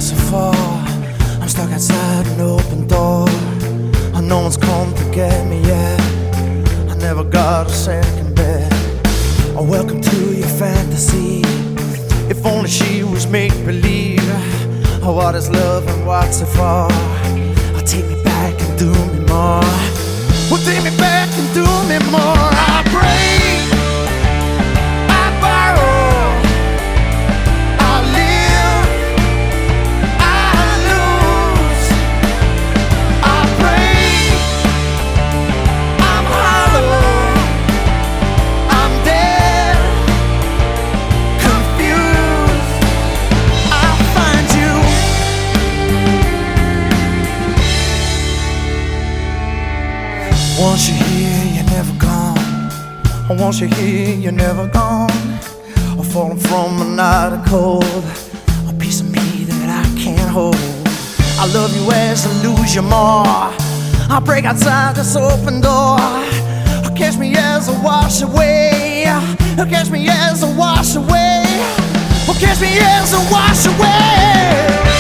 got so far, I'm stuck outside an open door. No one's come to get me yet. I never got a second bet. Oh, welcome to your fantasy. If only she was make-believe. Oh, what is love and what's it for? Oh, take me back and do me more. Well, take me back and do me more. I break, I borrow, I live, I lose. I break, I'm hollow, I'm dead, confused. I'll find you. Once you're here, you're never gone. Once you're here, you're never gone. I'm falling from another cold, a piece of me that I can't hold. I love you as I lose you more. I break outside this open door. Catch me as I wash away. Catch me as I wash away. Catch me as I wash away.